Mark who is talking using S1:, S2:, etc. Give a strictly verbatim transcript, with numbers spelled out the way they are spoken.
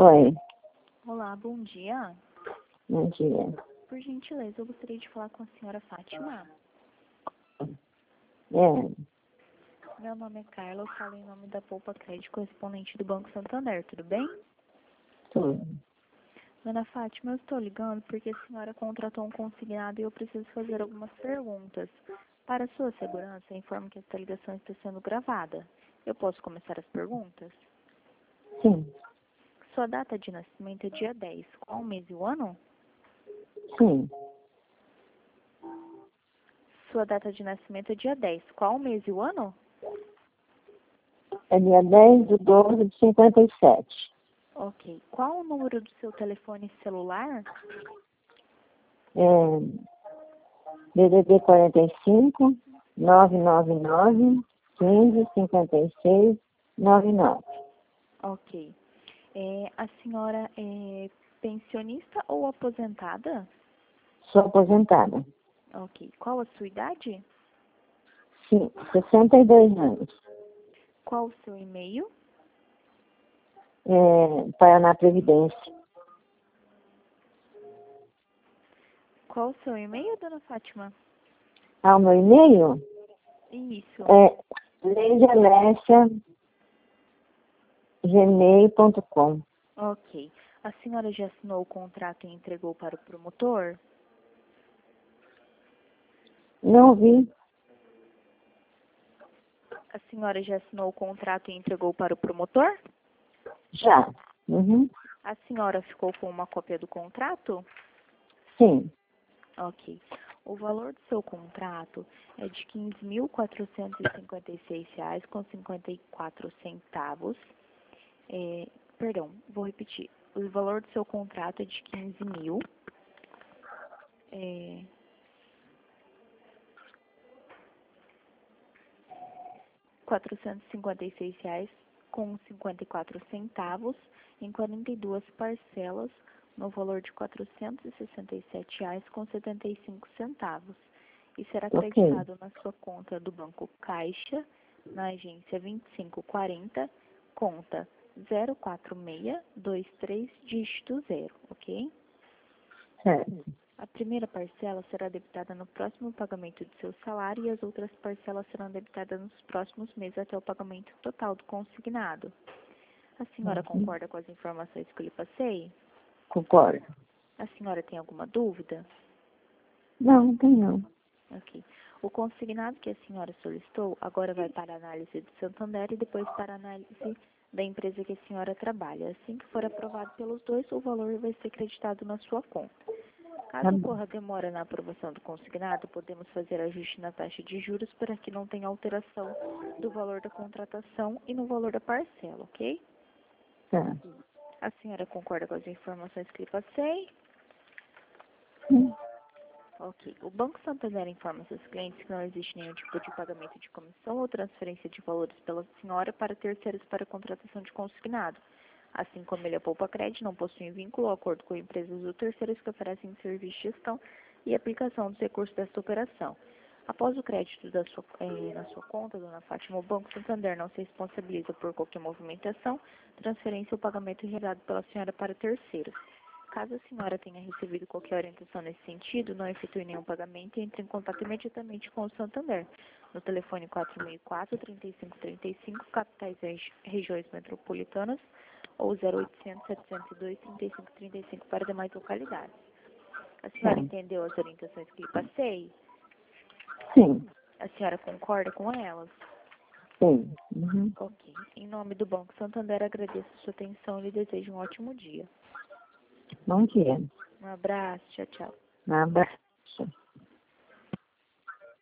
S1: Oi,
S2: Olá, bom dia.
S1: bom dia.
S2: Por gentileza, eu gostaria de falar com a senhora Fátima.
S1: É,
S2: Meu nome é Carla, eu falo em nome da Poupa Crédito, correspondente do Banco Santander, tudo bem?
S1: tudo.
S2: Dona Fátima, eu estou ligando porque a senhora contratou um consignado e eu preciso fazer algumas perguntas. Para sua segurança, informo que esta ligação está sendo gravada. Eu posso começar as perguntas?
S1: Sim,
S2: Sua data de nascimento é dia dez. Qual o mês e o ano?
S1: sim.
S2: Sua data de nascimento é dia dez. Qual o mês e o ano?
S1: É dia dez de doze de cinquenta e sete.
S2: Ok. Qual o número do seu telefone celular?
S1: É, D D D quarenta e cinco, nove nove nove, quinze, cinquenta e seis, noventa e nove.
S2: Ok. É, a senhora é pensionista ou aposentada?
S1: Sou aposentada.
S2: Ok. Qual a sua idade?
S1: Sim, sessenta e dois anos.
S2: Qual o seu e-mail?
S1: É, Paraná Previdência.
S2: Qual o seu e-mail, dona Fátima?
S1: Ah, o meu e-mail
S2: Isso.
S1: é leidealessia, gmail ponto com.
S2: Ok. A senhora já assinou o contrato e entregou para o promotor?
S1: Não vi.
S2: A senhora já assinou o contrato e entregou para o promotor?
S1: Já. Uhum.
S2: A senhora ficou com uma cópia do contrato?
S1: Sim.
S2: Ok. O valor do seu contrato é de quinze mil quatrocentos e cinquenta e seis reais com cinquenta e quatro centavos. É, perdão, vou repetir. O valor do seu contrato é de quinze mil. É, quatrocentos e cinquenta e seis reais com cinquenta e quatro centavos em quarenta e duas parcelas no valor de quatrocentos e sessenta e sete reais com setenta e cinco centavos e será
S1: Ok.
S2: creditado na sua conta do Banco Caixa, na agência vinte e cinco quarenta, conta zero quatro seis dois três, dígito zero, ok?
S1: Certo.
S2: A primeira parcela será debitada no próximo pagamento do seu salário e as outras parcelas serão debitadas nos próximos meses até o pagamento total do consignado. A senhora
S1: Uhum.
S2: concorda com as informações que eu lhe passei?
S1: Concordo.
S2: A senhora tem alguma dúvida?
S1: Não, não tem não.
S2: Ok. O consignado que a senhora solicitou agora vai para a análise do Santander e depois para a análise da empresa que a senhora trabalha. Assim que for aprovado pelos dois, o valor vai ser creditado na sua conta.
S1: Tá
S2: Caso
S1: bom.
S2: ocorra demora na aprovação do consignado, podemos fazer ajuste na taxa de juros para que não tenha alteração do valor da contratação e no valor da parcela, ok?
S1: Tá.
S2: A senhora concorda com as informações que lhe passei?
S1: Hum.
S2: Ok. O Banco Santander informa seus clientes que não existe nenhum tipo de pagamento de comissão ou transferência de valores pela senhora para terceiros para contratação de consignado. Assim como ele é Poupa Crédito, não possui vínculo ou acordo com empresas ou terceiros que oferecem serviço de gestão e aplicação dos recursos desta operação. Após o crédito da sua, eh, na sua conta, dona Fátima, o Banco Santander não se responsabiliza por qualquer movimentação, transferência ou pagamento realizado pela senhora para terceiros. Caso a senhora tenha recebido qualquer orientação nesse sentido, não efetue nenhum pagamento e entre em contato imediatamente com o Santander, no telefone quatro seis quatro, três cinco três cinco, capitais e regi- regiões metropolitanas, ou zero oitocentos, setecentos e dois, trinta e cinco trinta e cinco para demais localidades. A senhora
S1: Tá.
S2: entendeu as orientações que lhe passei?
S1: Sim.
S2: A senhora concorda com elas?
S1: Sim. Uhum.
S2: Ok. Em nome do Banco Santander, agradeço a sua atenção e lhe desejo um ótimo dia.
S1: Bom dia.
S2: Um abraço, tchau, tchau.
S1: Um abraço.